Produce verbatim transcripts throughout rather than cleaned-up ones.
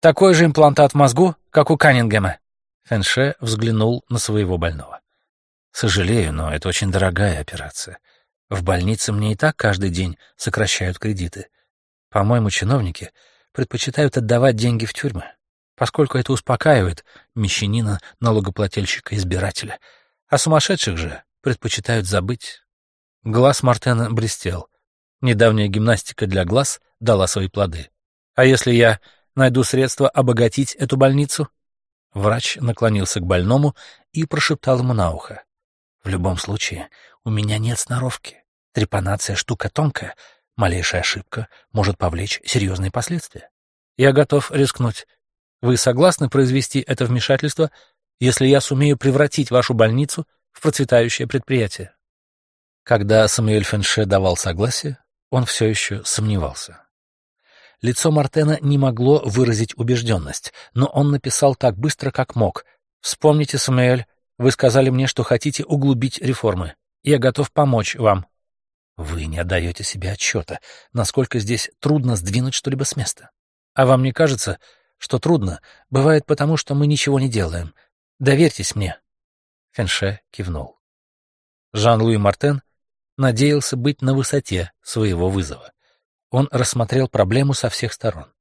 Такой же имплантат в мозгу, как у Каннингема. Фэнше взглянул на своего больного. Сожалею, но это очень дорогая операция. В больнице мне и так каждый день сокращают кредиты. По-моему, чиновники предпочитают отдавать деньги в тюрьмы, поскольку это успокаивает мещанина, налогоплательщика-избирателя, а сумасшедших же предпочитают забыть. Глаз Мартена блестел. Недавняя гимнастика для глаз дала свои плоды. А если я найду средства обогатить эту больницу? Врач наклонился к больному и прошептал ему на ухо. В любом случае, у меня нет сноровки. Трепанация — штука тонкая. Малейшая ошибка может повлечь серьезные последствия. Я готов рискнуть. Вы согласны произвести это вмешательство, если я сумею превратить вашу больницу в процветающее предприятие? Когда Самуэль Фэнше давал согласие, он все еще сомневался. Лицо Мартена не могло выразить убежденность, но он написал так быстро, как мог. «Вспомните, Самуэль, вы сказали мне, что хотите углубить реформы. Я готов помочь вам». Вы не отдаете себе отчета, насколько здесь трудно сдвинуть что-либо с места. А вам не кажется, что трудно бывает потому, что мы ничего не делаем? Доверьтесь мне. Фэнше кивнул. Жан-Луи Мартен надеялся быть на высоте своего вызова. Он рассмотрел проблему со всех сторон.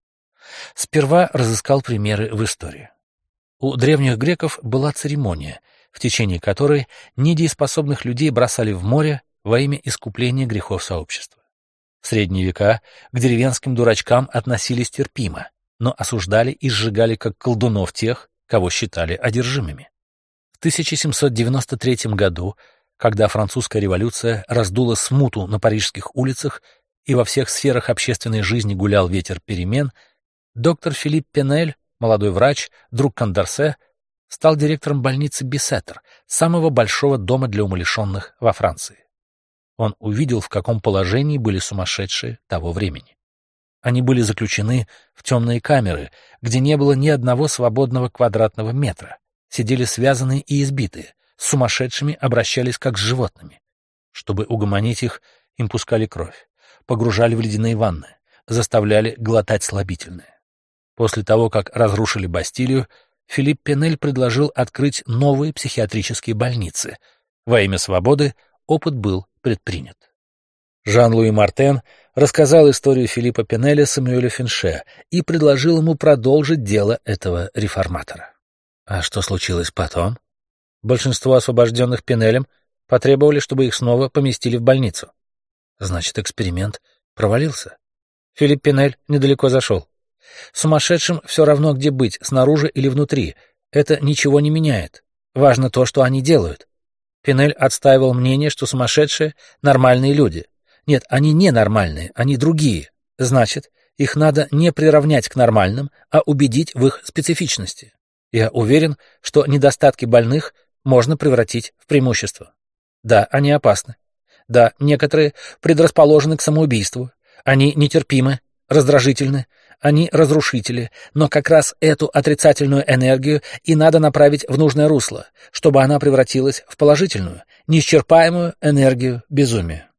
Сперва разыскал примеры в истории. У древних греков была церемония, в течение которой недееспособных людей бросали в море во имя искупления грехов сообщества. В средние века к деревенским дурачкам относились терпимо, но осуждали и сжигали как колдунов тех, кого считали одержимыми. В тысяча семьсот девяносто третьем году, когда французская революция раздула смуту на парижских улицах и во всех сферах общественной жизни гулял ветер перемен, доктор Филипп Пенель, молодой врач, друг Кондорсе, стал директором больницы Бисеттер, самого большого дома для умалишенных во Франции. Он увидел, в каком положении были сумасшедшие того времени. Они были заключены в темные камеры, где не было ни одного свободного квадратного метра, сидели связанные и избитые, с сумасшедшими обращались как с животными. Чтобы угомонить их, им пускали кровь, погружали в ледяные ванны, заставляли глотать слабительное. После того, как разрушили Бастилию, Филипп Пенель предложил открыть новые психиатрические больницы. Во имя свободы опыт был предпринят. Жан-Луи Мартен рассказал историю Филиппа Пенеля Самуэлю Фэнше и предложил ему продолжить дело этого реформатора. А что случилось потом? Большинство освобожденных Пенелем потребовали, чтобы их снова поместили в больницу. Значит, эксперимент провалился. Филипп Пенель недалеко зашел. Сумасшедшим все равно, где быть, снаружи или внутри. Это ничего не меняет. Важно то, что они делают. Пенель отстаивал мнение, что сумасшедшие — нормальные люди. Нет, они не нормальные, они другие. Значит, их надо не приравнять к нормальным, а убедить в их специфичности. Я уверен, что недостатки больных можно превратить в преимущество. Да, они опасны. Да, некоторые предрасположены к самоубийству. Они нетерпимы, раздражительны, они разрушители, но как раз эту отрицательную энергию и надо направить в нужное русло, чтобы она превратилась в положительную, неисчерпаемую энергию безумия.